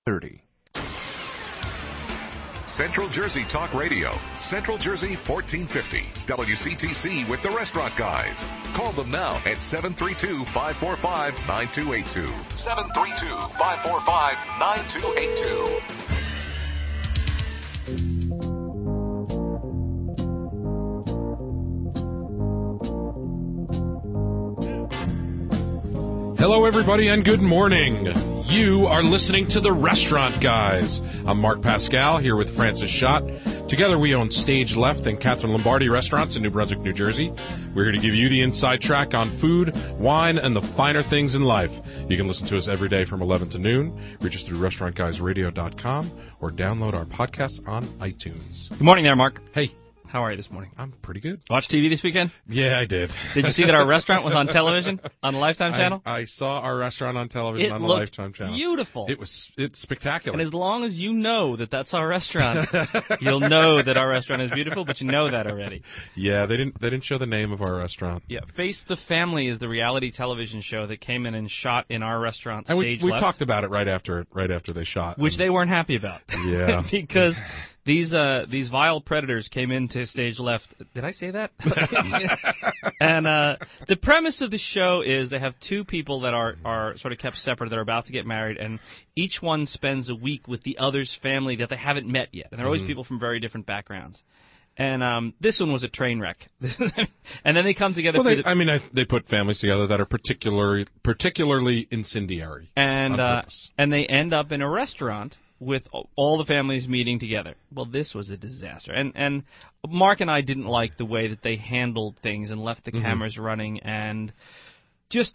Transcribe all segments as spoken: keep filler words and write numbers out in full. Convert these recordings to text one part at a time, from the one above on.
thirty. Central Jersey Talk Radio, Central Jersey fourteen fifty, W C T C with the Restaurant Guys. Call them now at seven three two, five four five, nine two eight two. seven three two, five four five, nine two eight two. Hello, everybody, and good morning. You are listening to The Restaurant Guys. I'm Mark Pascal, here with Francis Schott. Together, we own Stage Left and Catherine Lombardi restaurants in New Brunswick, New Jersey. We're here to give you the inside track on food, wine, and the finer things in life. You can listen to us every day from eleven to noon. Reach us through restaurant guys radio dot com or download our podcasts on iTunes. Good morning there, Mark. Hey. How are you this morning? I'm pretty good. Watch T V this weekend? Yeah, I did. Did you see that our restaurant was on television on the Lifetime channel? I, I saw our restaurant on television it on the looked Lifetime channel. Beautiful. It was it's spectacular. And as long as you know that that's our restaurant, you'll know that our restaurant is beautiful, but you know that already. Yeah, they didn't they didn't show the name of our restaurant. Yeah, Face the Family is the reality television show that came in and shot in our restaurant, and Stage we, we Left, talked about it right after right after they shot, which and, they weren't happy about. Yeah, because. These uh these vile predators came into Stage Left. Did I say that? And uh, the premise of the show is they have two people that are, are sort of kept separate. They're about to get married, and each one spends a week with the other's family that they haven't met yet. And they're always mm-hmm. people from very different backgrounds. And um, this one was a train wreck. And then they come together. Well, for they, the, I mean, I, they put families together that are particularly particularly incendiary. And on uh, purpose. and they end up in a restaurant with all the families meeting together. Well, this was a disaster. And and Mark and I didn't like the way that they handled things and left the mm-hmm. cameras running and just,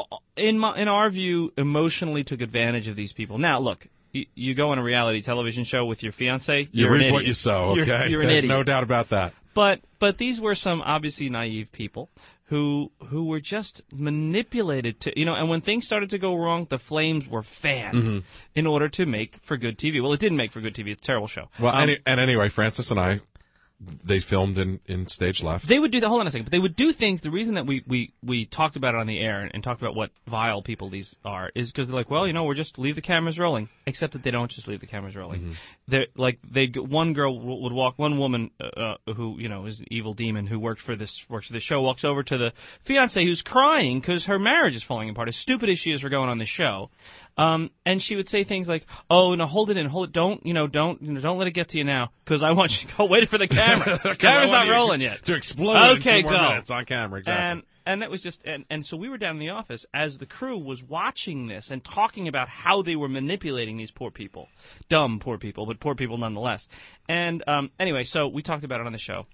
in my, in our view, emotionally took advantage of these people. Now, look, you, you go on a reality television show with your fiancé, you you're reap an what idiot. you sow, okay? You're, you're an idiot. No doubt about that. But but these were some obviously naive people who who were just manipulated to, you know, and when things started to go wrong, the flames were fanned mm-hmm. in order to make for good T V. Well, it didn't make for good T V. It's a terrible show. Well, um, any, and anyway, Francis and I, they filmed in, in Stage Left. They would do that. Hold on a second. But they would do things. The reason that we, we, we talked about it on the air and, and talked about what vile people these are is because they're like, well, you know, we're just leave the cameras rolling. Except that they don't just leave the cameras rolling. Mm-hmm. They're like they one girl would walk. One woman uh, who you know is an evil demon who worked for this works for the show walks over to the fiance who's crying because her marriage is falling apart. As stupid as she is for going on the show. Um, and she would say things like, "Oh, no, hold it in, hold it. Don't, you know, don't, you know, don't let it get to you now, because I want you to go wait for the camera. The camera's not rolling yet. To explode okay, in two go. more minutes on camera, exactly." And and it was just, and and so we were down in the office as the crew was watching this and talking about how they were manipulating these poor people, dumb poor people, but poor people nonetheless. And um, anyway, so we talked about it on the show.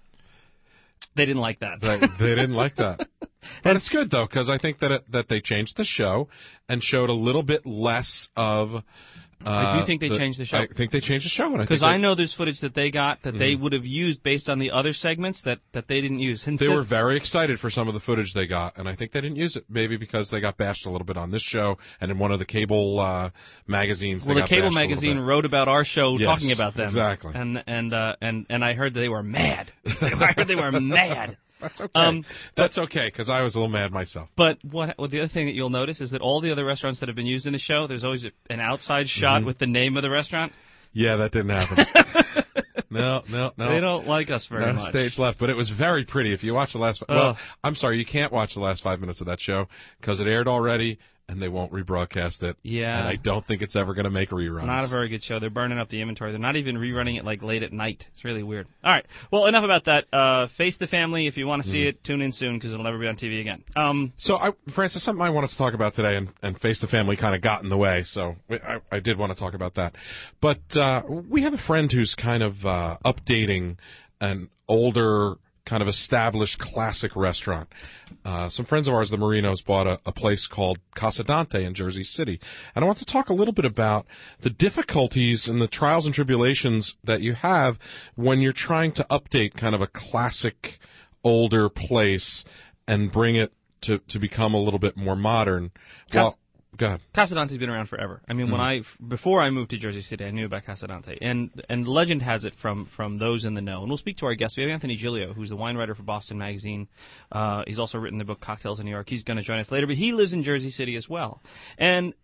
They didn't like that. They, they didn't like that. But it's good, though, because I think that it, that they changed the show and showed a little bit less of... Uh, I do think they the, changed the show. I think they changed the show. Because I, I know there's footage that they got that mm-hmm. they would have used based on the other segments that, that they didn't use. And they were very excited for some of the footage they got, and I think they didn't use it, maybe because they got bashed a little bit on this show and in one of the cable uh, magazines. Well, they the got cable magazine wrote about our show yes, talking about them. Exactly. And, and, uh, and, and I heard that they were mad. I heard they were mad. That's okay. Um, That's okay, because I was a little mad myself. But what well, the other thing that you'll notice is that all the other restaurants that have been used in the show, there's always a, an outside shot mm-hmm. with the name of the restaurant. Yeah, that didn't happen. no, no, no. They don't like us very no much. Stage Left, but it was very pretty. If you watch the last... Oh. Well, I'm sorry, you can't watch the last five minutes of that show, because it aired already, and they won't rebroadcast it. Yeah. And I don't think it's ever going to make reruns. Not a very good show. They're burning up the inventory. They're not even rerunning it like late at night. It's really weird. All right. Well, enough about that. Uh, Face the Family. If you want to see mm. it, tune in soon because it'll never be on T V again. Um, so, I, Francis, something I wanted to talk about today, and, and Face the Family kind of got in the way, so I, I did want to talk about that. But uh, we have a friend who's kind of uh, updating an older kind of established classic restaurant. Uh, some friends of ours, the Marinos, bought a, a place called Casa Dante in Jersey City. And I want to talk a little bit about the difficulties and the trials and tribulations that you have when you're trying to update kind of a classic, older place and bring it to, to become a little bit more modern. Cas- well, Go ahead. Casa Dante's been around forever. I mean, mm-hmm. when I before I moved to Jersey City, I knew about Casa Dante, and and legend has it from from those in the know. And we'll speak to our guest. We have Anthony Giglio, who's the wine writer for Boston Magazine. Uh, he's also written the book Cocktails in New York. He's going to join us later, but he lives in Jersey City as well. And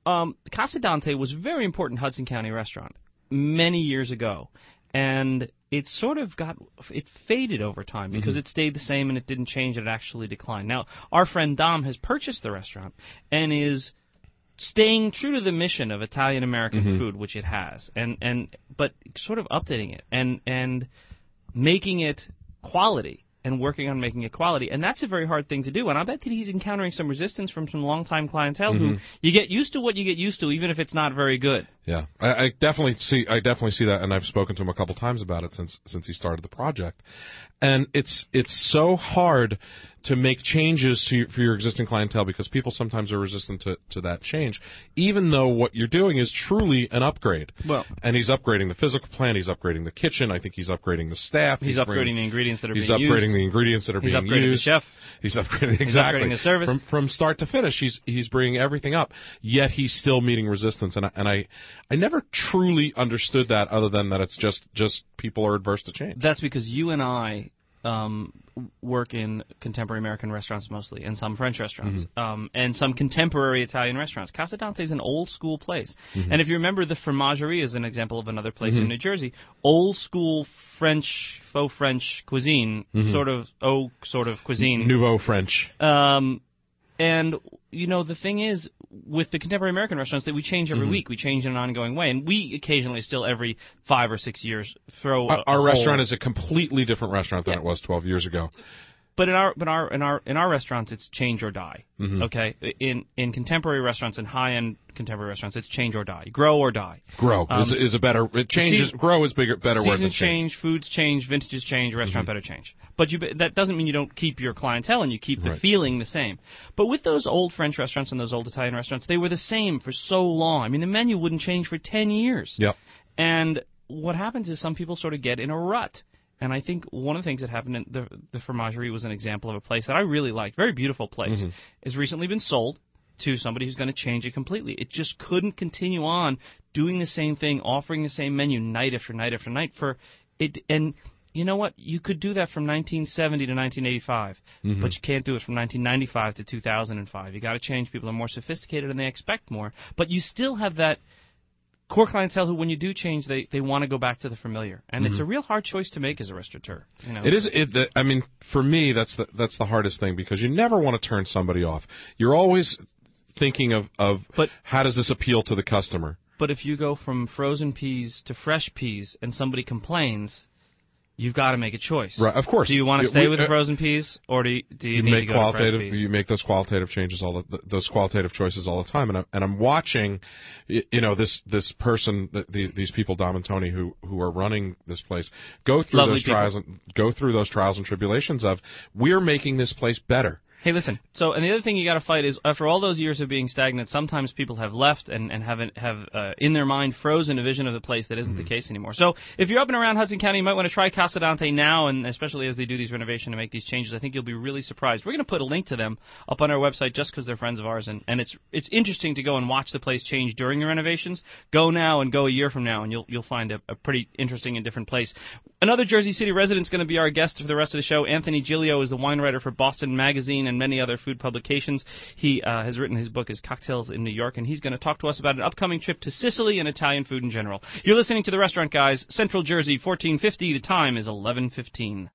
um, Casa Dante was a very important Hudson County restaurant many years ago, and it sort of got, it faded over time because mm-hmm. it stayed the same and it didn't change, it actually declined. Now, our friend Dom has purchased the restaurant and is staying true to the mission of Italian-American mm-hmm. food, which it has, and, and but sort of updating it and and making it quality. And working on making it quality. And that's a very hard thing to do. And I bet that he's encountering some resistance from some longtime clientele mm-hmm. who you get used to what you get used to, even if it's not very good. Yeah, I, I definitely see. I definitely see that, and I've spoken to him a couple times about it since since he started the project. And it's it's so hard to make changes to your, for your existing clientele because people sometimes are resistant to, to that change, even though what you're doing is truly an upgrade. Well, and he's upgrading the physical plant. He's upgrading the kitchen. I think he's upgrading the staff. He's, he's upgrading bringing, the ingredients that are he's being used. He's upgrading the ingredients that are he's being upgrading used. The chef. He's upgrading exactly. He's upgrading the service from from start to finish. He's he's bringing everything up. Yet he's still meeting resistance, and I, and I I never truly understood that, other than that it's just just people are adverse to change. That's because you and I um, work in contemporary American restaurants mostly, and some French restaurants, mm-hmm. um, and some contemporary Italian restaurants. Casa Dante is an old school place, mm-hmm. and if you remember, the Fromagerie is an example of another place mm-hmm. in New Jersey. Old school French, faux French cuisine, mm-hmm. sort of oh, sort of cuisine, nouveau French. Um, and you know the thing is, with the contemporary American restaurants, that we change every mm-hmm. week. We change in an ongoing way, and we occasionally still every five or six years throw. Our, a, our a restaurant whole, is a completely different restaurant than yeah. it was twelve years ago. But in our, but our, in our, in our restaurants, it's change or die. Mm-hmm. Okay, in in contemporary restaurants and high-end contemporary restaurants, it's change or die, grow or die. Grow um, is, is a better. It changes. Season, grow is bigger, better word than change. Seasons change, foods change, vintages change, restaurant mm-hmm. better change. But you, that doesn't mean you don't keep your clientele and you keep the right. feeling the same. But with those old French restaurants and those old Italian restaurants, they were the same for so long. I mean, the menu wouldn't change for ten years. Yep. And what happens is some people sort of get in a rut. And I think one of the things that happened in the, the Fromagerie was an example of a place that I really liked, very beautiful place. Mm-hmm. It's recently been sold to somebody who's going to change it completely. It just couldn't continue on doing the same thing, offering the same menu night after night after night for it. And you know what? You could do that from nineteen seventy to nineteen eighty-five, mm-hmm. but you can't do it from nineteen ninety-five to two thousand five. You got to change. People are more sophisticated and they expect more, but you still have that core clientele who, when you do change, they, they want to go back to the familiar, and mm-hmm. it's a real hard choice to make as a restaurateur. You know? It is. It, the, I mean, for me, that's the that's the hardest thing because you never want to turn somebody off. You're always thinking of of but, how does this appeal to the customer. But if you go from frozen peas to fresh peas, and somebody complains, you've got to make a choice. Right, of course. Do you want to stay we, with the frozen peas, or do you, do you, you need make to go qualitative? to fresh peas? You make those qualitative changes all the, those qualitative choices all the time, and I'm, and I'm watching, you know, this this person, the, these people, Dom and Tony, who who are running this place, go through Lovely those people. trials and go through those trials and tribulations of we're making this place better. Hey, listen. So, and the other thing you got to fight is, after all those years of being stagnant, sometimes people have left and, and haven't have uh, in their mind frozen a vision of the place that isn't mm-hmm. the case anymore. So, if you're up and around Hudson County, you might want to try Casa Dante now, and especially as they do these renovations and make these changes, I think you'll be really surprised. We're going to put a link to them up on our website just because they're friends of ours, and, and it's it's interesting to go and watch the place change during the renovations. Go now and go a year from now, and you'll you'll find a, a pretty interesting and different place. Another Jersey City resident is going to be our guest for the rest of the show. Anthony Giglio is the wine writer for Boston Magazine and many other food publications. He uh, has written his book, is Cocktails in New York, and he's going to talk to us about an upcoming trip to Sicily and Italian food in general. You're listening to The Restaurant Guys, Central Jersey, fourteen fifty. The time is eleven fifteen.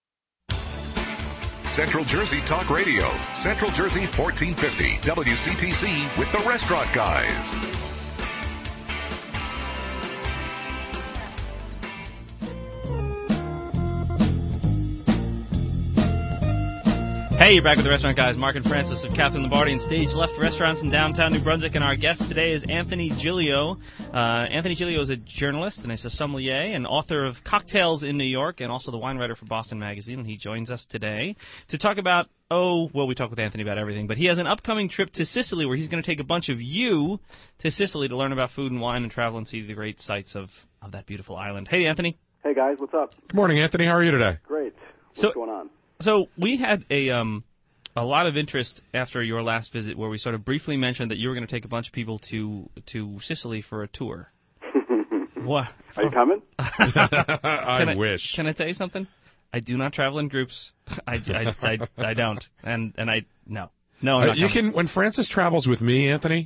Central Jersey Talk Radio, Central Jersey, fourteen fifty, W C T C with The Restaurant Guys. Hey, you're back with The Restaurant Guys. Mark and Francis of Catherine Lombardi and Stage Left Restaurants in downtown New Brunswick, and our guest today is Anthony Giglio. Uh, Anthony Giglio is a journalist and he's a sommelier and author of Cocktails in New York, and also the wine writer for Boston Magazine, and he joins us today to talk about, oh, well, we talk with Anthony about everything, but he has an upcoming trip to Sicily where he's going to take a bunch of you to Sicily to learn about food and wine and travel and see the great sights of, of that beautiful island. Hey, Anthony. Hey, guys. What's up? Good morning, Anthony. How are you today? Great. What's so, going on? So we had a um a lot of interest after your last visit, where we sort of briefly mentioned that you were going to take a bunch of people to to Sicily for a tour. What? Are you coming? I, I wish. Can I tell you something? I do not travel in groups. I, I, I, I don't, and and I no no. I'm Uh, not you coming. can when Francis travels with me, Anthony. Uh-huh.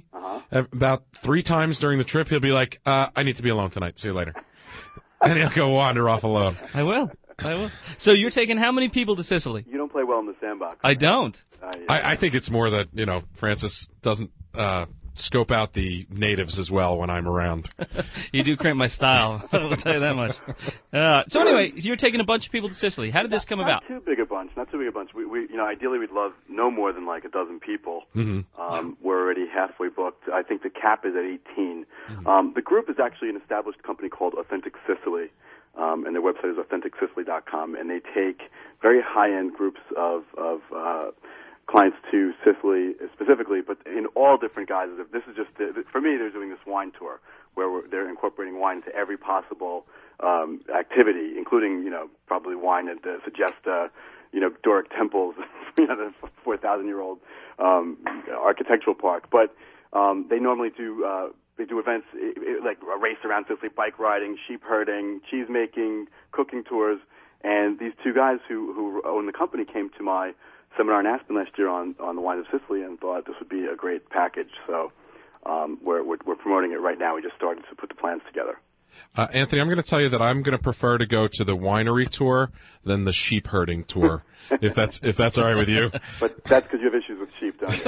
About three times during the trip, he'll be like, uh, I need to be alone tonight. See you later. And he'll go wander off alone. I will. I will. So you're taking how many people to Sicily? You don't play well in the sandbox. I don't. Uh, yeah. I, I think it's more that, you know, Francis doesn't uh, scope out the natives as well when I'm around. You do cramp my style. I'll tell you that much. Uh, so anyway, so you're taking a bunch of people to Sicily. How did this come not, about? Not too big a bunch. Not too big a bunch. We, we, you know, ideally we'd love no more than like a dozen people. Mm-hmm. Um, we're already halfway booked. I think the cap is at eighteen. Mm-hmm. Um, the group is actually an established company called Authentic Sicily. Um, and their website is authentic sicily dot com, and they take very high-end groups of, of uh, clients to Sicily specifically, but in all different guises. This is just, the, for me, they're doing this wine tour where we're, they're incorporating wine into every possible um, activity, including, you know, probably wine that uh, suggests, uh, you know, Doric temples, you know, the four thousand year old um, architectural park. But um, they normally do... Uh, They do events like a race around Sicily, bike riding, sheep herding, cheese making, cooking tours. And these two guys who, who own the company came to my seminar in Aspen last year on, on the wines of Sicily and thought this would be a great package. So um, we're, we're, we're promoting it right now. We just started to put the plans together. Uh, Anthony, I'm going to tell you that I'm going to prefer to go to the winery tour than the sheep herding tour, if that's if that's all right with you. But that's because you have issues with sheep, don't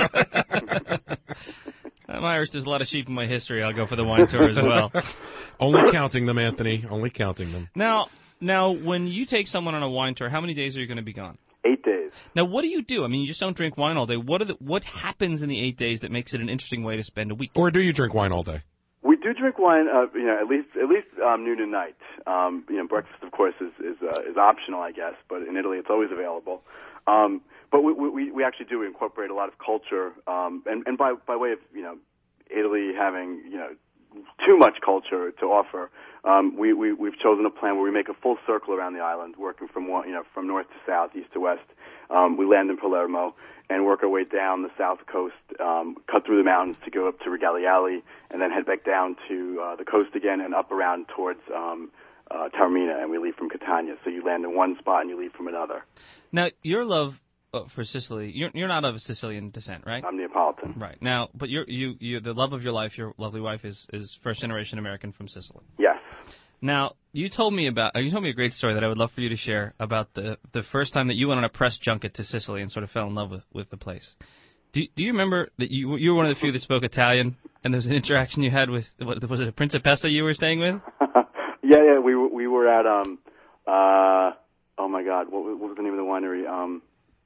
you? I'm Irish. There's a lot of sheep in my history. I'll go for the wine tour as well. Only counting them, Anthony. Only counting them. Now, now, when you take someone on a wine tour, how many days are you going to be gone? Eight days. Now, what do you do? I mean, you just don't drink wine all day. What are the, what happens in the eight days that makes it an interesting way to spend a week? Or do you drink wine all day? We do drink wine, uh, you know, at least at least um, noon and night. Um, you know, breakfast, of course, is is, uh, is optional, I guess, but in Italy, it's always available. Um, but we, we we actually do incorporate a lot of culture, um, and and by by way of you know, Italy having you know too much culture to offer, um, we we we've chosen a plan where we make a full circle around the island, working from one, you know from north to south, east to west. Um, we land in Palermo and work our way down the south coast, um, cut through the mountains to go up to Regaliali, and then head back down to uh, the coast again and up around towards um, uh, Taormina, and we leave from Catania. So you land in one spot and you leave from another. Now, your love uh, for Sicily, you're, you're not of Sicilian descent, right? I'm Neapolitan. Right. Now, but you're, you, you, the love of your life, your lovely wife, is, is first-generation American from Sicily. Yes. Now, you told me about you told me a great story that I would love for you to share about the the first time that you went on a press junket to Sicily and sort of fell in love with, with the place. Do do you remember that you you were one of the few that spoke Italian, and there was an interaction you had with, what, was it a Principessa you were staying with? yeah, yeah, we were we were at um uh oh my God, what was, what was the name of the winery? Um,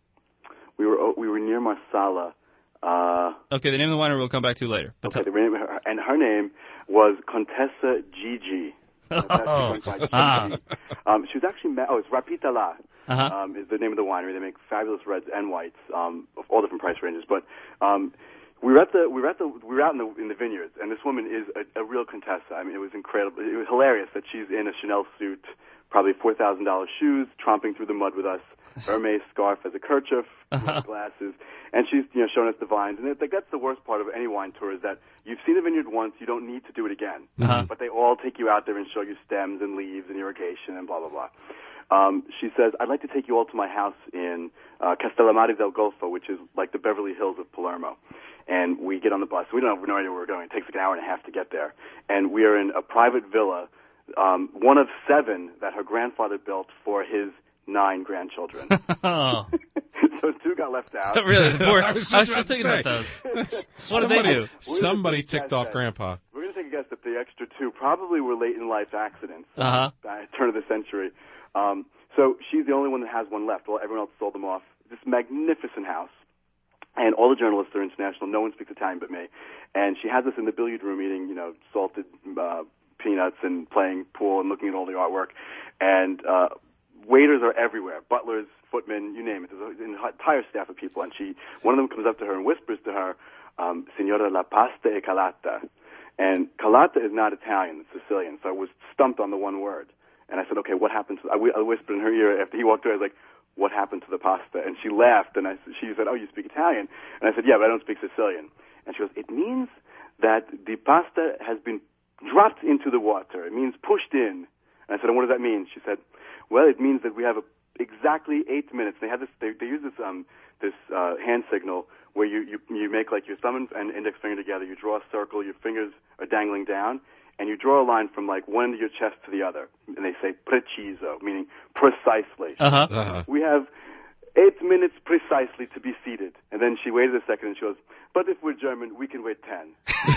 we were we were near Marsala. Uh, okay, the name of the winery we'll come back to later. But okay, the name, and her name was Contessa Gigi. Oh. Ah. Um, she was actually ma- oh, it's Rapita La. Uh-huh. Um, is the name of the winery. They make fabulous reds and whites, um, of all different price ranges. But um, we were at the we were at the we were out in the in the vineyards, and this woman is a, a real Contessa. I mean, it was incredible. It was hilarious that she's in a Chanel suit, probably four thousand dollars shoes, tromping through the mud with us, Hermes scarf as a kerchief, uh-huh. glasses, and she's you know showing us the vines. And it, like, that's the worst part of any wine tour, is that you've seen a vineyard once, you don't need to do it again. Uh-huh. But they all take you out there and show you stems and leaves and irrigation and blah blah blah. Um, she says, I'd like to take you all to my house in uh, Castellammare del Golfo, which is like the Beverly Hills of Palermo. And we get on the bus. We don't have no idea where we're going. It takes like an hour and a half to get there. And we are in a private villa, um, one of seven that her grandfather built for his nine grandchildren. Oh. So two got left out. Really? Poor, I was just, I was about just thinking to say. about those. What did Somebody, they do? Somebody ticked off Grandpa. We're going to take a guess that the extra two probably were late in life accidents. Uh-huh. Uh, turn of the century. Um, so she's the only one that has one left. Well, everyone else sold them off. This magnificent house. And all the journalists are international. No one speaks Italian but me. And she has us in the billiard room eating, you know, salted uh, peanuts and playing pool and looking at all the artwork. And uh, waiters are everywhere. Butlers, footmen, you name it. There's an entire staff of people. And she, one of them comes up to her and whispers to her, um, Signora, la pasta è calata. And calata is not Italian, it's Sicilian. So I was stumped on the one word. And I said, okay, what happened to, I, I whispered in her ear after he walked away, I was like, what happened to the pasta? And she laughed, and I, she said, oh, you speak Italian? And I said, yeah, but I don't speak Sicilian. And she goes, it means that the pasta has been dropped into the water. It means pushed in. And I said, and what does that mean? She said, well, it means that we have a, exactly eight minutes. They have this, they, they use this, um, this, uh, hand signal where you, you, you make like your thumb and, and index finger together, you draw a circle, your fingers are dangling down, and you draw a line from like one end of your chest to the other. And they say preciso, meaning precisely. Uh-huh. Uh-huh. We have eight minutes precisely to be seated. And then she waited a second and she goes, but if we're German, we can wait ten.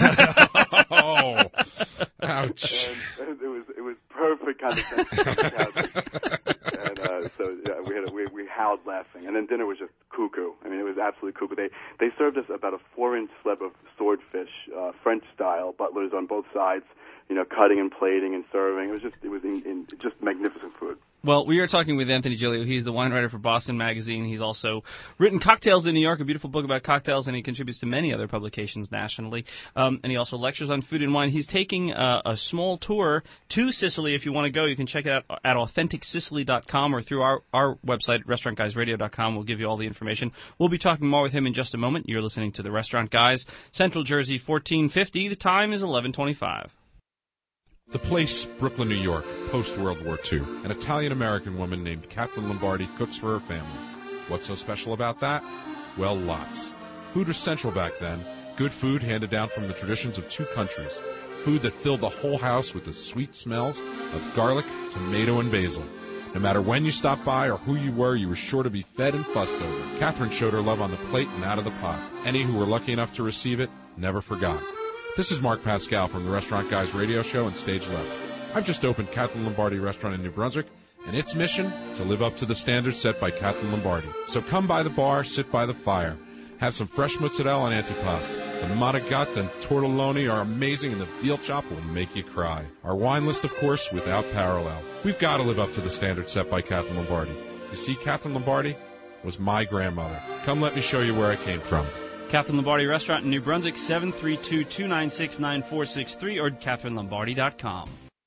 Oh, ouch. And it was it was perfect kind of sense. And uh, so yeah, we had a, we we howled laughing. And then dinner was just cuckoo. I mean, it was absolutely cuckoo. They they served us about a four-inch slab of swordfish, uh, French style, butlers on both sides, you know, cutting and plating and serving. It was just it was in, in just magnificent food. Well, we are talking with Anthony Giglio. He's the wine writer for Boston Magazine. He's also written Cocktails in New York, a beautiful book about cocktails, and he contributes to many other publications nationally. Um, and he also lectures on food and wine. He's taking uh, a small tour to Sicily. If you want to go, you can check it out at authentic sicily dot com or through our, our website, restaurant guys radio dot com. We'll give you all the information. We'll be talking more with him in just a moment. You're listening to The Restaurant Guys, Central Jersey, fourteen fifty. The time is eleven twenty-five. The place, Brooklyn, New York, post-World War Two. An Italian-American woman named Catherine Lombardi cooks for her family. What's so special about that? Well, lots. Food was central back then. Good food handed down from the traditions of two countries. Food that filled the whole house with the sweet smells of garlic, tomato, and basil. No matter when you stopped by or who you were, you were sure to be fed and fussed over. Catherine showed her love on the plate and out of the pot. Any who were lucky enough to receive it never forgot. This is Mark Pascal from the Restaurant Guys radio show and Stage Left. I've just opened Catherine Lombardi Restaurant in New Brunswick, and its mission, to live up to the standards set by Catherine Lombardi. So come by the bar, sit by the fire. Have some fresh mozzarella and antipasto. The manigat and tortelloni are amazing, and the veal chop will make you cry. Our wine list, of course, without parallel. We've got to live up to the standards set by Catherine Lombardi. You see, Catherine Lombardi was my grandmother. Come let me show you where I came from. Catherine Lombardi Restaurant in New Brunswick, seven three two, two nine six, nine four six three or catherine lombardi dot com.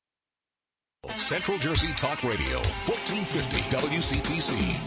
Central Jersey Talk Radio, fourteen fifty W C T C.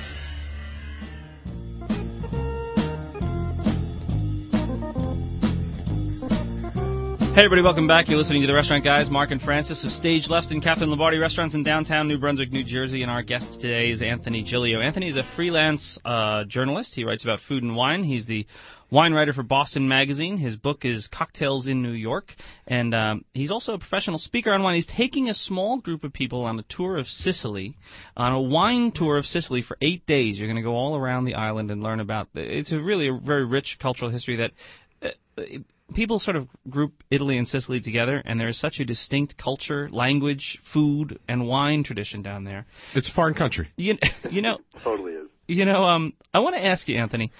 Hey everybody, welcome back. You're listening to The Restaurant Guys. Mark and Francis of Stage Left and Catherine Lombardi Restaurants in downtown New Brunswick, New Jersey. And our guest today is Anthony Giglio. Anthony is a freelance uh, journalist. He writes about food and wine. He's the wine writer for Boston Magazine. His book is Cocktails in New York. And um, he's also a professional speaker on wine. He's taking a small group of people on a tour of Sicily, on a wine tour of Sicily for eight days. You're going to go all around the island and learn about the, it's a really a very rich cultural history that uh, it, people sort of group Italy and Sicily together, and there is such a distinct culture, language, food, and wine tradition down there. It's a foreign country. You, you know, Totally is. You know, um, I want to ask you, Anthony.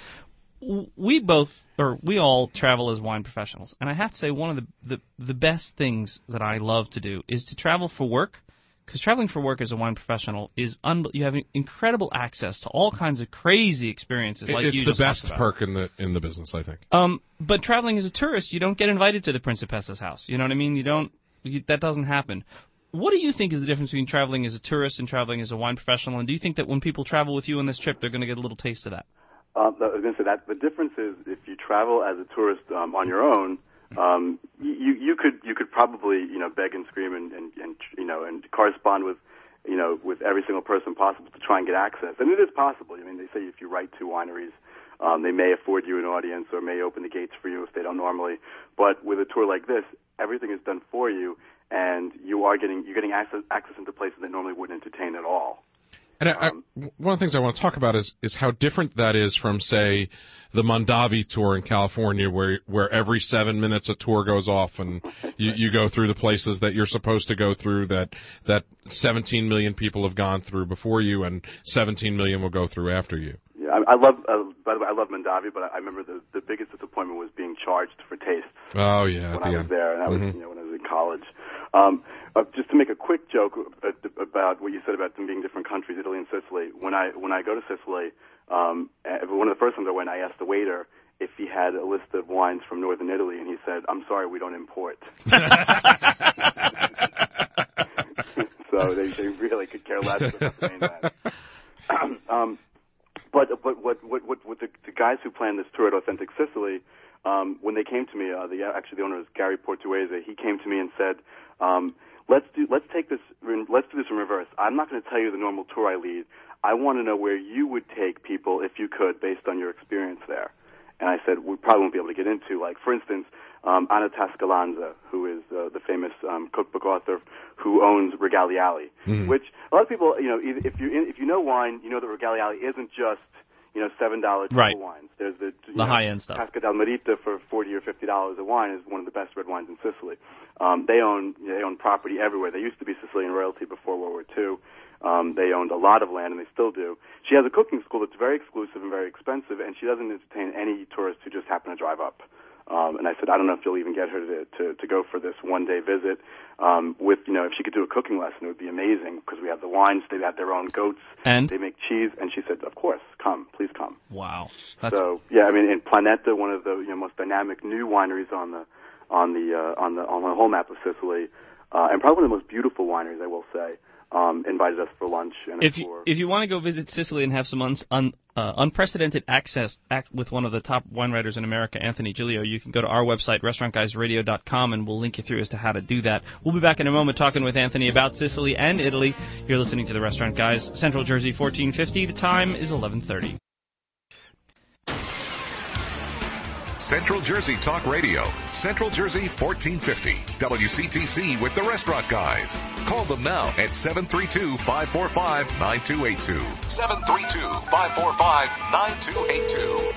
We both, or we all, travel as wine professionals, and I have to say one of the the, the best things that I love to do is to travel for work. Because traveling for work as a wine professional is un- you have incredible access to all kinds of crazy experiences. Like it's you the just best talked about. perk in the in the business, I think. Um, but traveling as a tourist, you don't get invited to the Principessa's house. You know what I mean? You don't. You, that doesn't happen. What do you think is the difference between traveling as a tourist and traveling as a wine professional? And do you think that when people travel with you on this trip, they're going to get a little taste of that? Uh, I was going to say that the difference is if you travel as a tourist um, on your own. Um, you you could you could probably you know beg and scream and, and, and you know and correspond with you know with every single person possible to try and get access, and it is possible. I mean, they say if you write to wineries, um, they may afford you an audience or may open the gates for you if they don't normally. But with a tour like this, everything is done for you, and you are getting you're getting access access into places that normally wouldn't entertain at all. And I, um, I, one of the things I want to talk about is is how different that is from, say, the Mondavi tour in California, where where every seven minutes a tour goes off and you, you go through the places that you're supposed to go through that that seventeen million people have gone through before you and seventeen million will go through after you. Yeah, I, I love. Uh, by the way, I love Mondavi, but I, I remember the the biggest disappointment was being charged for tastes. Oh yeah, when at I the was end. there, and that mm-hmm. was you know when I was in college. Um, uh, just to make a quick joke about what you said about them being different countries, Italy and Sicily. When I when I go to Sicily, um, one of the first times I went, I asked the waiter if he had a list of wines from northern Italy, and he said, "I'm sorry, we don't import." So they they really could care less about saying that. um, but but what what what, what the, the guys who planned this tour at Authentic Sicily, um, when they came to me, uh, the actually the owner is Gary Portuese. He came to me and said, um, "Let's do let's take this let's do this in reverse. I'm not going to tell you the normal tour I lead. I want to know where you would take people if you could, based on your experience there." and I said we probably won't be able to get into. Like, for instance, um, Anna Tascalanza, who is uh, the famous um, cookbook author who owns Regali Alley, mm-hmm. which a lot of people, you know, if you if you know wine, you know that Regali Alley isn't just, you know, seven dollar right. wines. There's the, you the know, high end stuff. Casca del Merita for forty or fifty dollars a wine is one of the best red wines in Sicily. Um, they own you know, they own property everywhere. They used to be Sicilian royalty before World War Two. Um, they owned a lot of land, and they still do. She has a cooking school that's very exclusive and very expensive, and she doesn't entertain any tourists who just happen to drive up. Um, and I said, I don't know if you'll even get her to, to, to go for this one-day visit um, with, you know, if she could do a cooking lesson, it would be amazing because we have the wines, they have their own goats, and they make cheese. And she said, of course, come, please come. Wow. That's... So, yeah, I mean, in Planeta, one of the you know, most dynamic new wineries on the on the uh, on the on the whole map of Sicily, uh, and probably one of the most beautiful wineries, I will say. Um, invited us for lunch and if a you, tour. If you want to go visit Sicily and have some un, un, uh, unprecedented access act with one of the top wine writers in America, Anthony Giglio, you can go to our website, restaurant guys radio dot com, and we'll link you through as to how to do that. We'll be back in a moment talking with Anthony about Sicily and Italy. You're listening to the Restaurant Guys, Central Jersey, fourteen fifty. The time is eleven thirty. Central Jersey Talk Radio, Central Jersey fourteen fifty, W C T C with the Restaurant Guys. Call them now at seven three two, five four five, nine two eight two. seven three two, five four five, nine two eight two.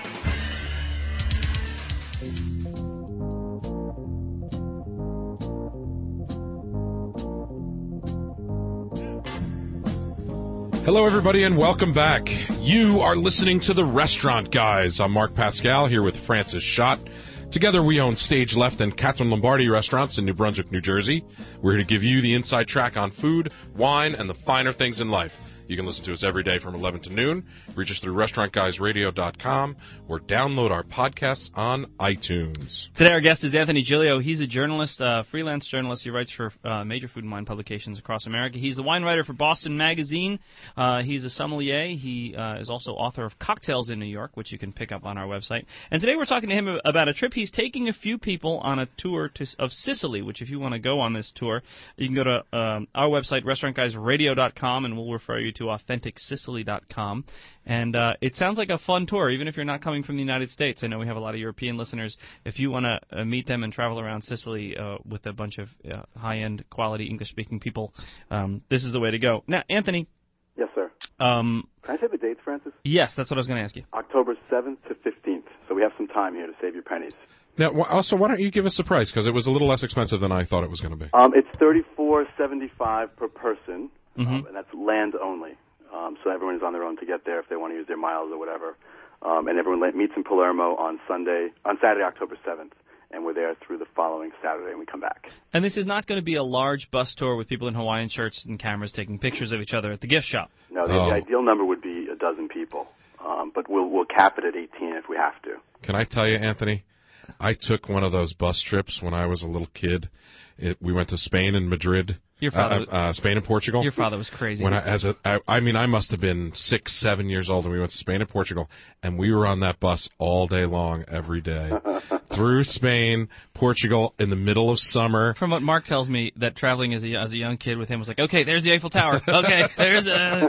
Hello, everybody, and welcome back. You are listening to The Restaurant Guys. I'm Mark Pascal here with Francis Schott. Together, we own Stage Left and Catherine Lombardi restaurants in New Brunswick, New Jersey. We're here to give you the inside track on food, wine, and the finer things in life. You can listen to us every day from eleven to noon. Reach us through restaurant guys radio dot com or download our podcasts on iTunes. Today our guest is Anthony Giglio. He's a journalist, uh, freelance journalist. He writes for uh, major food and wine publications across America. He's the wine writer for Boston Magazine. Uh, he's a sommelier. He uh, is also author of Cocktails in New York, which you can pick up on our website. And today we're talking to him about a trip. He's taking a few people on a tour to, of Sicily, which if you want to go on this tour, you can go to um, our website, restaurant guys radio dot com, and we'll refer you to authentic sicily dot com. And uh, it sounds like a fun tour, even if you're not coming from the United States. I know we have a lot of European listeners. If you want to uh, meet them and travel around Sicily uh, with a bunch of uh, high-end, quality English-speaking people, um, this is the way to go. Now, Anthony. Yes, sir. Um, Can I say the dates, Francis? Yes, that's what I was going to ask you. October seventh to fifteenth. So we have some time here to save your pennies. Now, also, why don't you give us the price? Because it was a little less expensive than I thought it was going to be. Um, it's thirty-four seventy-five per person, mm-hmm. um, and that's land only. Um, so everyone is on their own to get there if they want to use their miles or whatever. Um, and everyone meets in Palermo on Sunday, on Saturday, October seventh, and we're there through the following Saturday, and we come back. And this is not going to be a large bus tour with people in Hawaiian shirts and cameras taking pictures of each other at the gift shop. No, the, oh. the ideal number would be a dozen people, um, but we'll we'll cap it at eighteen if we have to. Can I tell you, Anthony? I took one of those bus trips when I was a little kid. It, we went to Spain and Madrid. Your father, uh, uh, Spain and Portugal. Your father was crazy. When I, as a, I, I mean, I must have been six, seven years old, and we went to Spain and Portugal, and we were on that bus all day long, every day, through Spain, Portugal, in the middle of summer. From what Mark tells me, that traveling as a as a young kid with him was like, okay, there's the Eiffel Tower. Okay, there's a,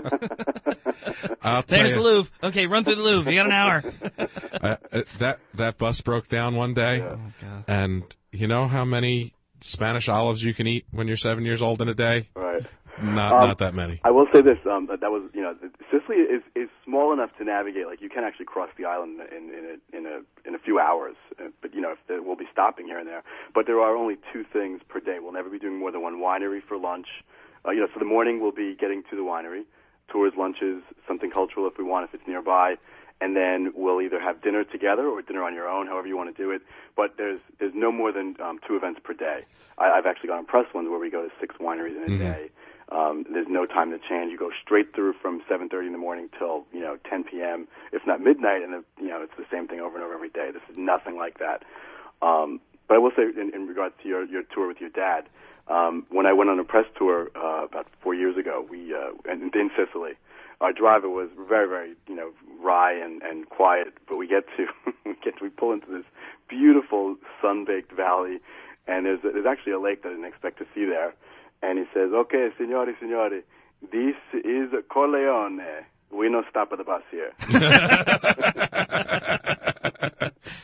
there's the Louvre. Okay, run through the Louvre. You got an hour. uh, that that bus broke down one day, yeah. Oh, God. And you know how many Spanish olives you can eat when you're seven years old in a day? Right. Not um, not that many. I will say this: um, that, that was, you know, Sicily is is small enough to navigate. Like you can actually cross the island in in a in a, in a few hours. Uh, but you know, if there, we'll be stopping here and there. But there are only two things per day. We'll never be doing more than one winery for lunch. Uh, you know, so the morning we'll be getting to the winery, tours, lunches, something cultural if we want, if it's nearby. And then we'll either have dinner together or dinner on your own, however you want to do it. But there's there's no more than um, two events per day. I, I've actually gone on press ones where we go to six wineries in a mm-hmm. day. Um, there's no time to change. You go straight through from seven thirty in the morning till you know ten p.m. if not midnight, and you know it's the same thing over and over every day. This is nothing like that. Um, but I will say, in, in regards to your, your tour with your dad, um, when I went on a press tour uh, about four years ago, we uh, in, in Sicily. Our driver was very, very, you know, wry and, and quiet, but we get to we get to, we pull into this beautiful sun-baked valley, and there's there's actually a lake that I didn't expect to see there. And he says, "Okay, signori, signori, this is Corleone. We no stop at the bus here."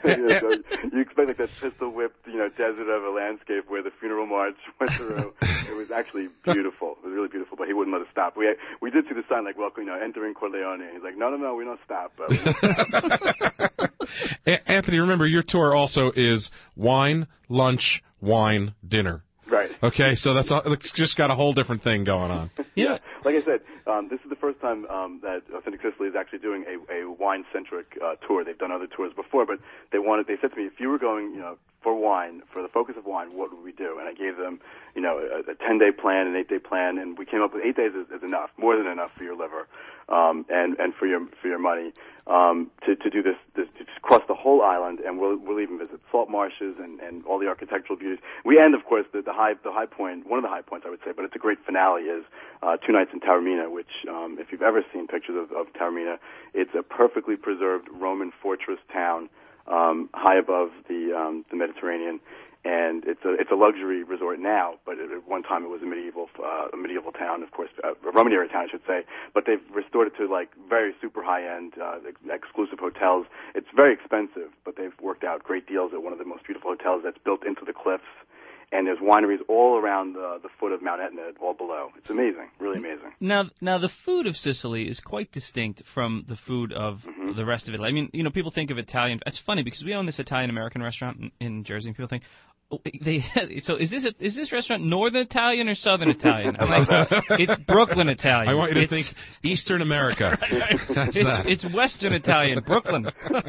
you, know, so you expect like that pistol-whipped, you know, desert of a landscape where the funeral march went through. It was actually beautiful. It was really beautiful, but he wouldn't let us stop. We had, we did see the sign like, welcome, you know, entering Corleone. He's like, no, no, no, we don't stop. But we don't stop. Anthony, remember, your tour also is wine, lunch, wine, dinner. Right. Okay, so that's all, it's just got a whole different thing going on. Yeah. Like I said, um, this is the first time um, that Authentic Sicily is actually doing a, a wine-centric uh, tour. They've done other tours before, but they wanted. They said to me, if you were going, you know, for wine, for the focus of wine, what would we do? And I gave them, you know, a, a ten-day plan, an eight-day plan, and we came up with eight days is, is enough, more than enough for your liver, um, and and for your for your money um, to to do this, this to just cross the whole island, and we'll we'll even visit salt marshes and, and all the architectural beauties. We end, of course, the, the high the high point, one of the high points I would say, but it's a great finale is uh, two nights in Taormina, which um, if you've ever seen pictures of, of Taormina, it's a perfectly preserved Roman fortress town. Um, high above the um, the Mediterranean, and it's a it's a luxury resort now. But at one time it was a medieval uh, a medieval town, of course, a Roman era town, I should say. But they've restored it to like very super high end, uh, ex- exclusive hotels. It's very expensive, but they've worked out great deals at one of the most beautiful hotels that's built into the cliffs. And there's wineries all around the, the foot of Mount Etna, all below. It's amazing, really amazing. Now, now the food of Sicily is quite distinct from the food of mm-hmm. the rest of Italy. I mean, you know, people think of Italian. It's funny because we own this Italian-American restaurant in, in Jersey, and people think, oh, they. So is this a, is this restaurant Northern Italian or Southern Italian? I'm like, it's Brooklyn Italian. I want you to it's, think Eastern America. Right, right. That's it's, that. It's Western Italian, Brooklyn.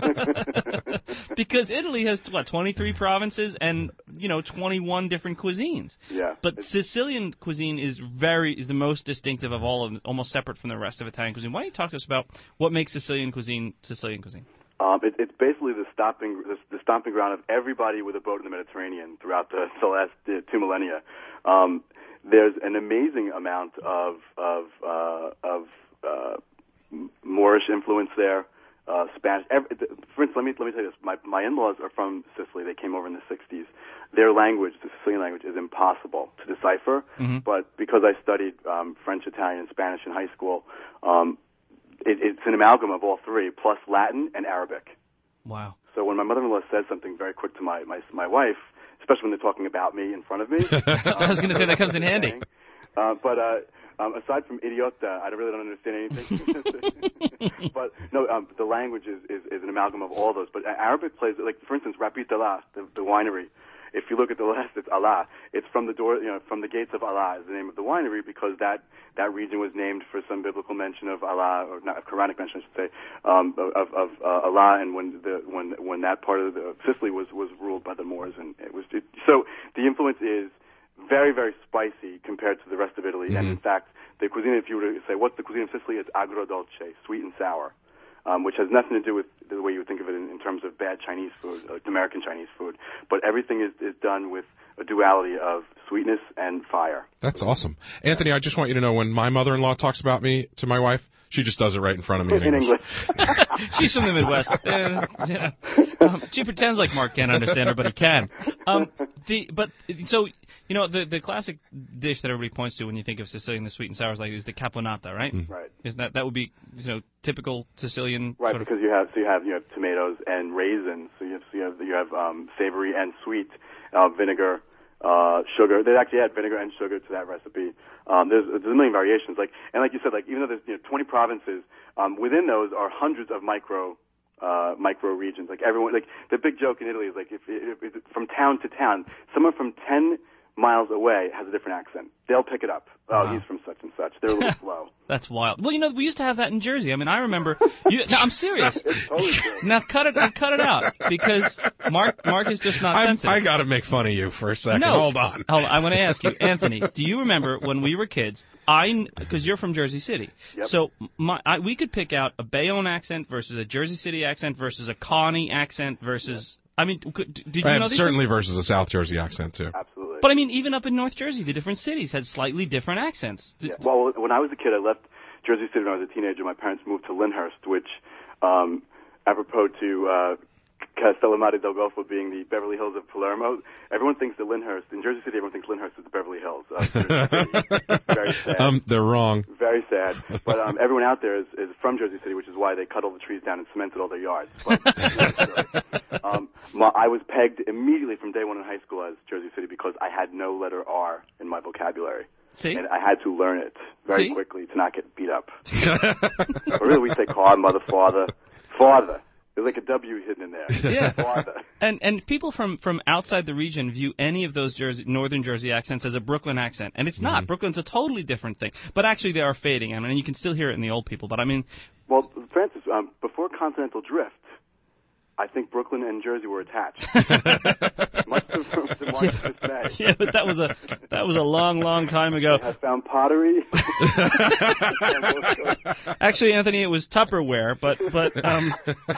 Because Italy has what twenty-three provinces and you know twenty-one different cuisines. Yeah. But Sicilian cuisine is very is the most distinctive of all of them, almost separate from the rest of Italian cuisine. Why don't you talk to us about what makes Sicilian cuisine Sicilian cuisine? Um, it, it's basically the stopping the, the stomping ground of everybody with a boat in the Mediterranean throughout the, the last uh, two millennia. Um, there's an amazing amount of of uh, of uh, Moorish influence there. Uh, Spanish. Every, for instance, let me let me tell you this. My my in-laws are from Sicily. They came over in the sixties. Their language, the Sicilian language, is impossible to decipher. Mm-hmm. But because I studied um, French, Italian, and Spanish in high school, um, it, it's an amalgam of all three, plus Latin and Arabic. Wow. So when my mother-in-law says something very quick to my my, my wife, especially when they're talking about me in front of me, um, I was going to say that comes in handy. Saying, uh, but. Uh, Um, aside from idiota, I really don't understand anything. But no, um, the language is, is, is an amalgam of all those. But Arabic plays, like for instance, Rapit Allah, the, the winery. If you look at the last, it's Allah. It's from the door, you know, from the gates of Allah is the name of the winery because that that region was named for some biblical mention of Allah, or not a Quranic mention, I should say, um, of, of uh, Allah. And when the when when that part of the, Sicily was was ruled by the Moors, and it was it, so the influence is very, very spicy compared to the rest of Italy. Mm-hmm. And in fact, the cuisine, if you were to say, what's the cuisine of Sicily? It's agrodolce, sweet and sour, um, which has nothing to do with the way you would think of it in, in terms of bad Chinese food, like American Chinese food. But everything is, is done with a duality of sweetness and fire. That's awesome. Anthony, I just want you to know when my mother-in-law talks about me to my wife, she just does it right in front of me in, in English. English. She's from the Midwest. Uh, yeah. um, she pretends like Mark can't understand her, but he can. Um, the but so you know the the classic dish that everybody points to when you think of Sicilian, the sweet and sour, is like is the caponata, right? Mm. Right. Isn't that that would be you know typical Sicilian? Right, sort of because you have so you have you have tomatoes and raisins, so you have so you have you have um, savory and sweet, uh, vinegar. Uh, sugar. They actually add vinegar and sugar to that recipe. Um, there's, there's a million variations. Like, and like you said, like even though there's you know, twenty provinces, um, within those are hundreds of micro, uh, micro regions. Like everyone, like the big joke in Italy is like if, if, if from town to town, someone from ten miles away has a different accent. They'll pick it up. Oh, wow. He's from such and such. They're a little slow. That's wild. Well, you know, we used to have that in Jersey. I mean, I remember. You, no, I'm serious. It's totally true. Now cut it, cut it out because Mark, Mark is just not I'm, sensitive. I got to make fun of you for a second. No, hold on. Hold on. I want to ask you, Anthony. Do you remember when we were kids? I because you're from Jersey City, yep. so my, I, we could pick out a Bayonne accent versus a Jersey City accent versus a Connie accent versus. Yep. I mean, could, did you and know these certainly things? versus a South Jersey accent too. Absolutely. But I mean, even up in North Jersey, the different cities had slightly different accents. Yeah. Well, when I was a kid, I left Jersey City when I was a teenager. My parents moved to Lyndhurst, which, um, apropos to uh, Castellamare del Golfo being the Beverly Hills of Palermo, everyone thinks that Lyndhurst, in Jersey City, everyone thinks Lyndhurst is the Beverly Hills. Uh, very sad. Um, they're wrong. Very sad. But um, everyone out there is, is from Jersey City, which is why they cut all the trees down and cemented all their yards. But, um, My, I was pegged immediately from day one in high school as Jersey City because I had no letter R in my vocabulary. See? And I had to learn it very See? quickly to not get beat up. But really, we say car, mother, father, father. There's like a W hidden in there. Yeah. Father. And and people from, from outside the region view any of those Jersey, Northern Jersey accents as a Brooklyn accent, and it's not. Mm-hmm. Brooklyn's a totally different thing. But actually, they are fading. I mean, you can still hear it in the old people. But I mean, well, Francis, um, before Continental Drift, I think Brooklyn and Jersey were attached. Much to the market's dismay. Yeah, but that was a that was a long, long time ago. I found pottery. Actually, Anthony, it was Tupperware, but but um,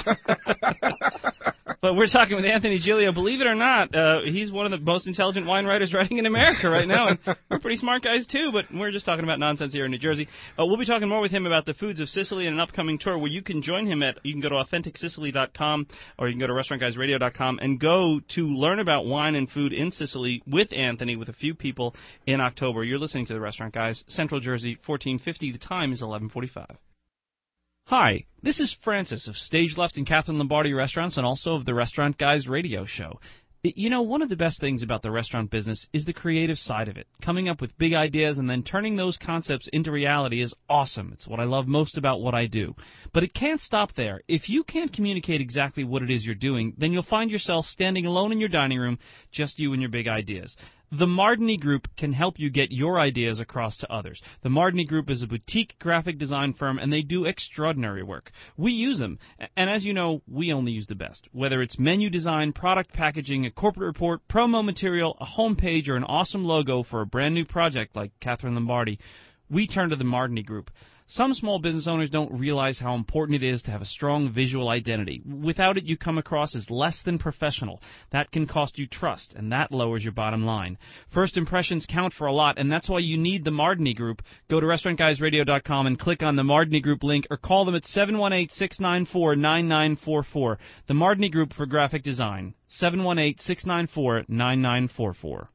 but we're talking with Anthony Giglio. Believe it or not, uh, he's one of the most intelligent wine writers writing in America right now, and we're pretty smart guys too. But we're just talking about nonsense here in New Jersey. Uh, we'll be talking more with him about the foods of Sicily and an upcoming tour where you can join him at. You can go to authentic sicily dot com. Or you can go to restaurant guys radio dot com and go to learn about wine and food in Sicily with Anthony, with a few people in October. You're listening to the Restaurant Guys, Central Jersey, fourteen fifty. The time is eleven forty-five. Hi, this is Francis of Stage Left and Catherine Lombardi Restaurants and also of the Restaurant Guys radio show. You know, one of the best things about the restaurant business is the creative side of it. Coming up with big ideas and then turning those concepts into reality is awesome. It's what I love most about what I do. But it can't stop there. If you can't communicate exactly what it is you're doing, then you'll find yourself standing alone in your dining room, just you and your big ideas. The Mardini Group can help you get your ideas across to others. The Mardini Group is a boutique graphic design firm, and they do extraordinary work. We use them, and as you know, we only use the best. Whether it's menu design, product packaging, a corporate report, promo material, a homepage, or an awesome logo for a brand new project like Catherine Lombardi, we turn to the Mardini Group. Some small business owners don't realize how important it is to have a strong visual identity. Without it, you come across as less than professional. That can cost you trust, and that lowers your bottom line. First impressions count for a lot, and that's why you need the Mardini Group. Go to restaurant guys radio dot com and click on the Mardini Group link, or call them at seven one eight, six nine four, nine nine four four. The Mardini Group for graphic design, seven one eight, six nine four, nine nine four four.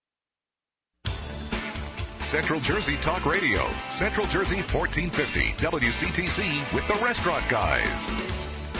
Central Jersey Talk Radio, Central Jersey fourteen fifty, W C T C with the Restaurant Guys.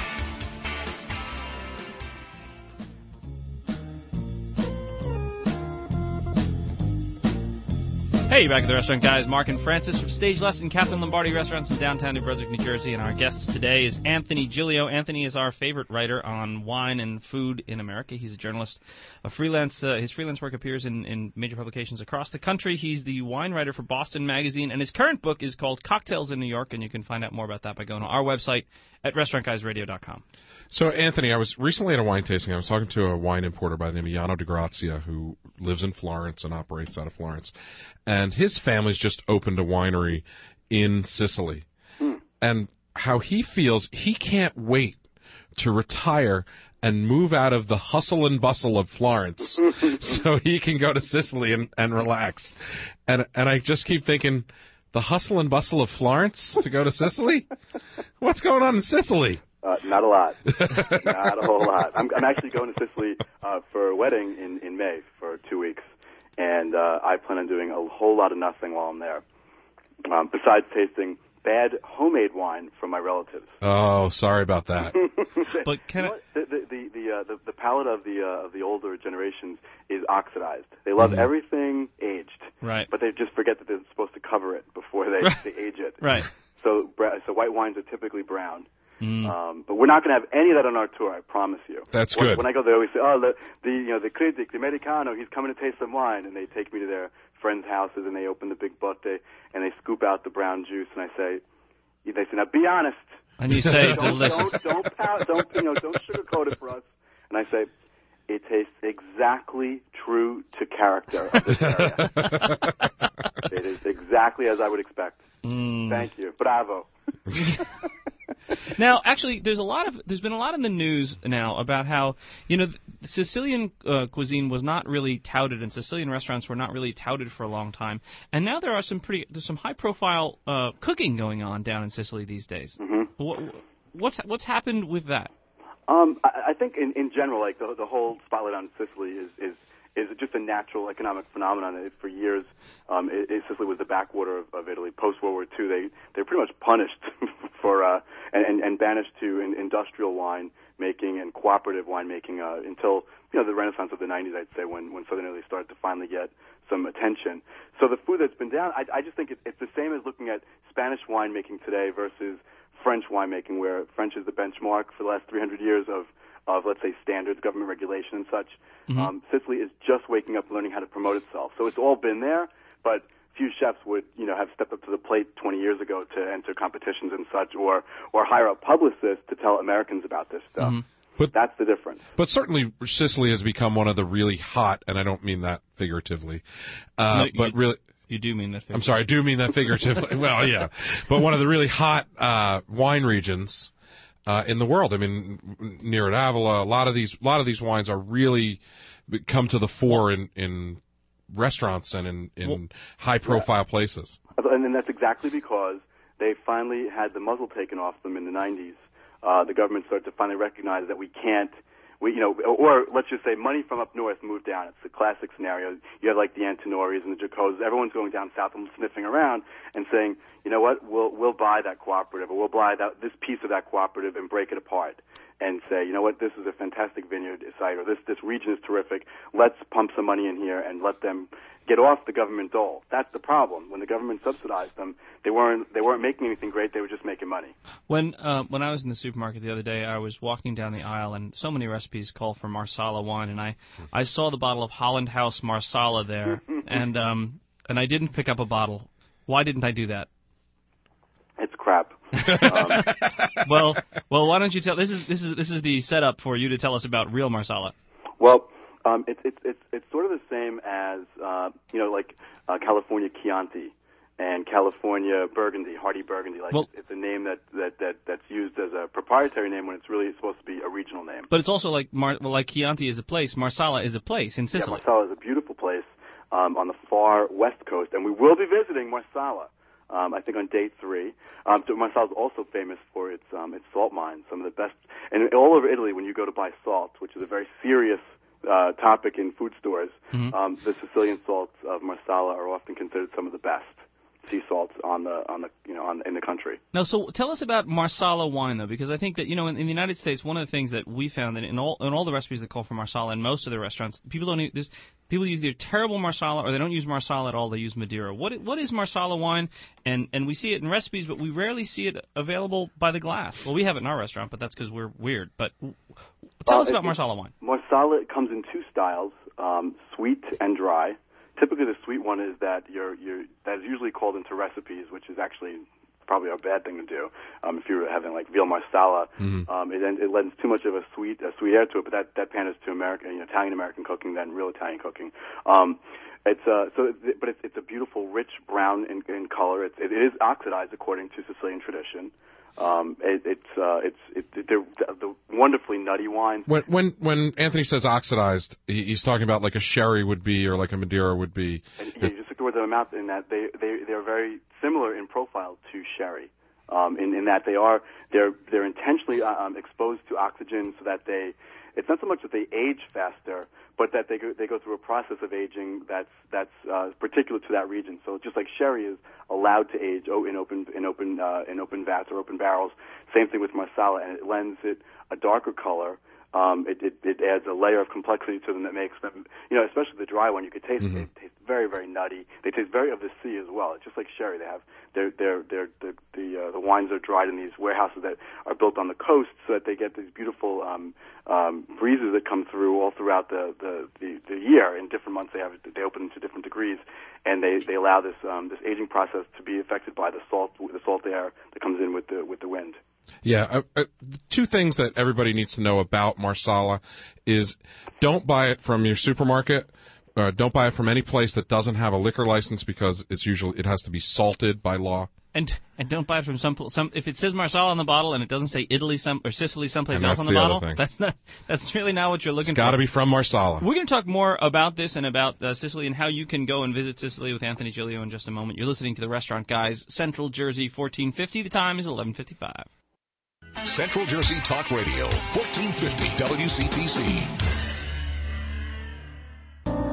Hey, back at the Restaurant Guys, Mark and Francis from Stage Left and Catherine Lombardi Restaurants in downtown New Brunswick, New Jersey. And our guest today is Anthony Giglio. Anthony is our favorite writer on wine and food in America. He's a journalist. A freelance. Uh, his freelance work appears in, in major publications across the country. He's the wine writer for Boston Magazine, and his current book is called Cocktails in New York, and you can find out more about that by going to our website at restaurant guys radio dot com. So, Anthony, I was recently at a wine tasting. I was talking to a wine importer by the name of Jano de Grazia, who lives in Florence and operates out of Florence. And his family's just opened a winery in Sicily. Hmm. And how he feels, he can't wait to retire and move out of the hustle and bustle of Florence so he can go to Sicily and, and relax. And and I just keep thinking, the hustle and bustle of Florence to go to Sicily? What's going on in Sicily? Uh, not a lot. Not a whole lot. I'm, I'm actually going to Sicily uh, for a wedding in, in May for two weeks, and uh, I plan on doing a whole lot of nothing while I'm there, um, besides tasting bad homemade wine from my relatives. Oh, sorry about that. But can you know I... the the the the, uh, the the palate of the uh, of the older generations is oxidized. They love mm-hmm. everything aged, right? But they just forget that they're supposed to cover it before they, right. they age it, right? So so white wines are typically brown. Mm. Um, but we're not going to have any of that on our tour, I promise you. That's when, good. When I go there, they always say, oh, the, the, you know, the critic, the Americano, he's coming to taste some wine. And they take me to their friends' houses, and they open the big botte, and they scoop out the brown juice, and I say, they say, now be honest. And you say, don't, delicious. Don't, don't, don't, don't, you know, don't sugarcoat it for us. And I say, it tastes exactly true to character of this area. It is exactly as I would expect. Mm. Thank you. Bravo. Now, actually, there's a lot of there's been a lot in the news now about how, you know, the Sicilian uh, cuisine was not really touted, and Sicilian restaurants were not really touted for a long time. And now there are some pretty there's some high profile uh, cooking going on down in Sicily these days. Mm-hmm. What, what's what's happened with that? Um, I, I think in, in general, like the the whole spotlight on Sicily is is is just a natural economic phenomenon. It, for years, um, it, it, Sicily was the backwater of, of Italy. Post World War Two, they they're pretty much punished for uh, and, and and banished to in, industrial wine making and cooperative winemaking uh, until you know the Renaissance of the nineties, I'd say, when when Southern Italy started to finally get some attention. So the food that's been down, I, I just think it, it's the same as looking at Spanish winemaking today versus French winemaking, where French is the benchmark for the last three hundred years of of, let's say, standards, government regulation and such. Mm-hmm. Um, Sicily is just waking up, learning how to promote itself. So it's all been there, but few chefs would, you know, have stepped up to the plate twenty years ago to enter competitions and such, or or hire a publicist to tell Americans about this stuff. Mm-hmm. But that's the difference. But certainly Sicily has become one of the really hot, and I don't mean that figuratively, uh, no, but you, really... You do mean that figuratively. I'm sorry, I do mean that figuratively. Well, yeah. But one of the really hot uh, wine regions uh, in the world. I mean, near at Avila, a lot of these a lot of these wines are really come to the fore in, in restaurants and in, in well, high-profile yeah. places. And then that's exactly because they finally had the muzzle taken off them in the nineties. Uh, the government started to finally recognize that we can't, we, you know, or let's just say money from up north moved down. It's the classic scenario. You have like the Antinoris and the Jacoses. Everyone's going down south and sniffing around and saying, you know what, we'll we'll buy that cooperative, or we'll buy that this piece of that cooperative and break it apart and say, you know what, this is a fantastic vineyard site, or this this region is terrific. Let's pump some money in here and let them get off the government dole. That's the problem. When the government subsidized them, they weren't they weren't making anything great. They were just making money. When uh, when I was in the supermarket the other day, I was walking down the aisle, and so many recipes call for Marsala wine, and I I saw the bottle of Holland House Marsala there, and um and I didn't pick up a bottle. Why didn't I do that? It's crap. um, well, well, why don't you tell? This is this is this is the setup for you to tell us about real Marsala. Well, um, it's it's it's it's sort of the same as uh, you know, like uh, California Chianti and California Burgundy, Hardy Burgundy. Like well, it's a name that, that, that that's used as a proprietary name when it's really supposed to be a regional name. But it's also like Mar- well, like Chianti is a place, Marsala is a place in Sicily. Yeah, Marsala is a beautiful place um, on the far west coast, and we will be visiting Marsala. Um, I think on day three. Um, so Marsala is also famous for its um, its salt mines, some of the best. And all over Italy, when you go to buy salt, which is a very serious uh, topic in food stores, mm-hmm. um, the Sicilian salts of Marsala are often considered some of the best sea salts on the on the you know on in the country. Now, so tell us about Marsala wine, though, because I think that you know in, in the United States, one of the things that we found that in all in all the recipes that call for Marsala in most of the restaurants, people don't eat this. People use either terrible Marsala or they don't use Marsala at all. They use Madeira. What what is Marsala wine? And and we see it in recipes, but we rarely see it available by the glass. Well, we have it in our restaurant, but that's because we're weird. But tell uh, us about it, Marsala wine. Marsala comes in two styles, um, sweet and dry. Typically, the sweet one is that you're you're that is usually called into recipes, which is actually probably a bad thing to do. Um, if you're having like veal marsala, mm-hmm. um, it it lends too much of a sweet a sweet air to it. But that that panders to American, you know, Italian American cooking than real Italian cooking. Um, it's uh so, but it's it's a beautiful, rich brown in, in color. It's, it is oxidized according to Sicilian tradition. Um, it, it's uh, it's it, they're the wonderfully nutty wine. When when when Anthony says oxidized, he, he's talking about like a sherry would be or like a Madeira would be. And, yeah, you just took the words out of my mouth in that they they they're very similar in profile to sherry. Um, in in that they are they're they're intentionally um, exposed to oxygen so that they. It's not so much that they age faster, but that they go, they go through a process of aging that's that's uh, particular to that region. So just like sherry is allowed to age oh, in open in open uh, in open vats or open barrels, same thing with Marsala, and it lends it a darker color. Um, it, it, it adds a layer of complexity to them that makes them, you know, especially the dry one. You could taste mm-hmm. they taste very, very nutty. They taste very of the sea as well. It's just like sherry. They have their their their the the, uh, the wines are dried in these warehouses that are built on the coast, so that they get these beautiful um, um, breezes that come through all throughout the, the, the, the year. In different months, they have they open to different degrees, and they, they allow this um, this aging process to be affected by the salt the salt air that comes in with the with the wind. Yeah, uh, uh, two things that everybody needs to know about Marsala is don't buy it from your supermarket. Uh, don't buy it from any place that doesn't have a liquor license because it's usually it has to be salted by law. And and don't buy it from some some if it says Marsala on the bottle and it doesn't say Italy some or Sicily someplace and else on the, the bottle. Thing. That's not that's really not what you're looking it's for. Got to be from Marsala. We're going to talk more about this and about uh, Sicily and how you can go and visit Sicily with Anthony Giglio in just a moment. You're listening to the Restaurant Guys, Central Jersey, fourteen fifty. The time is eleven fifty-five. Central Jersey Talk Radio, fourteen fifty W C T C.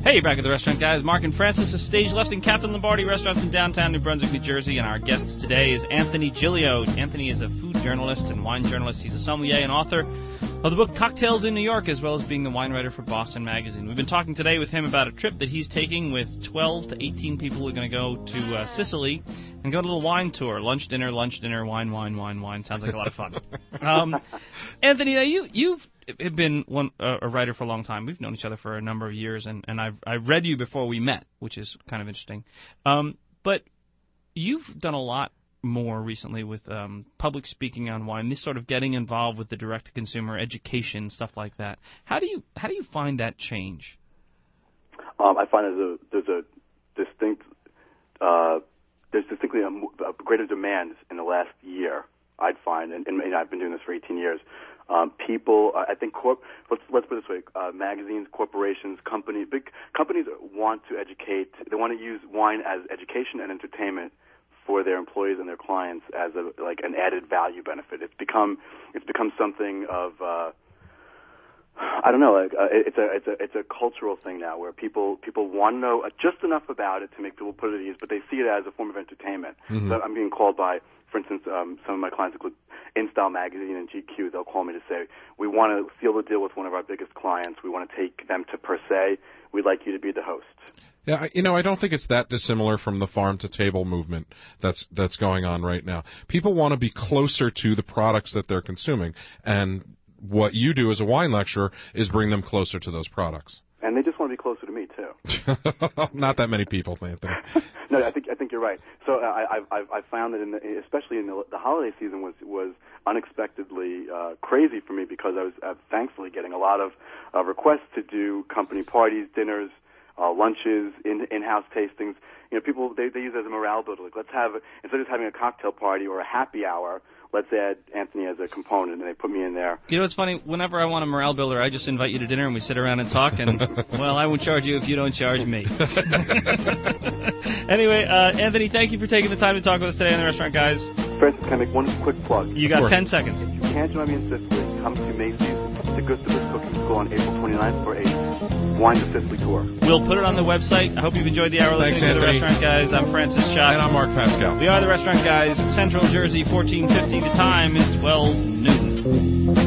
Hey, you're back at the Restaurant Guys. Mark and Francis of Stage Left and Captain Lombardi Restaurants in downtown New Brunswick, New Jersey. And our guest today is Anthony Giglio. Anthony is a food journalist and wine journalist. He's a sommelier and author of the book Cocktails in New York, as well as being the wine writer for Boston Magazine. We've been talking today with him about a trip that he's taking with twelve to eighteen people who are going to go to uh, Sicily and go on a little wine tour. Lunch, dinner, lunch, dinner, wine, wine, wine, wine. Sounds like a lot of fun. Um, Anthony, now you, you've been one, uh, a writer for a long time. We've known each other for a number of years, and, and I've, I've read you before we met, which is kind of interesting. Um, but you've done a lot more recently with um, public speaking on wine, this sort of getting involved with the direct-to-consumer education, stuff like that. How do you how do you find that change? Um, I find there's a, there's a distinct uh, there's distinctly a, a greater demand in the last year, I'd find, and, and I've been doing this for eighteen years. Um, people, I think, corp, let's let's put it this way: uh, magazines, corporations, companies, big companies want to educate. They want to use wine as education and entertainment for their employees and their clients as a like an added value benefit. It's become it's become something of uh, I don't know. Like uh, it's a it's a it's a cultural thing now where people people want to know just enough about it to make people put it at ease, but they see it as a form of entertainment. Mm-hmm. So I'm being called by, for instance, um, some of my clients include InStyle Magazine and G Q. They'll call me to say, we want to seal the deal with one of our biggest clients. We want to take them to Per Se. We'd like you to be the host. Yeah, you know, I don't think it's that dissimilar from the farm-to-table movement that's that's going on right now. People want to be closer to the products that they're consuming, and what you do as a wine lecturer is bring them closer to those products. And they just want to be closer to me too. Not that many people, Anthony. No, I think I think you're right. So uh, I, I've I've found that in the, especially in the, the holiday season was was unexpectedly uh, crazy for me because I was uh, thankfully getting a lot of uh, requests to do company parties, dinners, Uh, lunches, in, in-house tastings. You know, people, they, they use it as a morale builder. Like, let's have, instead of just having a cocktail party or a happy hour, let's add Anthony as a component, and they put me in there. You know, it's funny, whenever I want a morale builder, I just invite you to dinner and we sit around and talk, and, well, I won't charge you if you don't charge me. Anyway, uh, Anthony, thank you for taking the time to talk with us today on The Restaurant Guys. Francis, can I make one quick plug? You got sure. ten seconds. If you can't join me in Sicily, come to Macy's, the Gustavus Cooking School on April twenty-ninth for a Wine to Sicily tour. We'll put it on the website. I hope you've enjoyed the hour listening Thanks, to The Anthony. Restaurant Guys. I'm Francis Schott. And I'm Mark Pascal. We are The Restaurant Guys, Central Jersey, fourteen fifty. The time is twelve noon.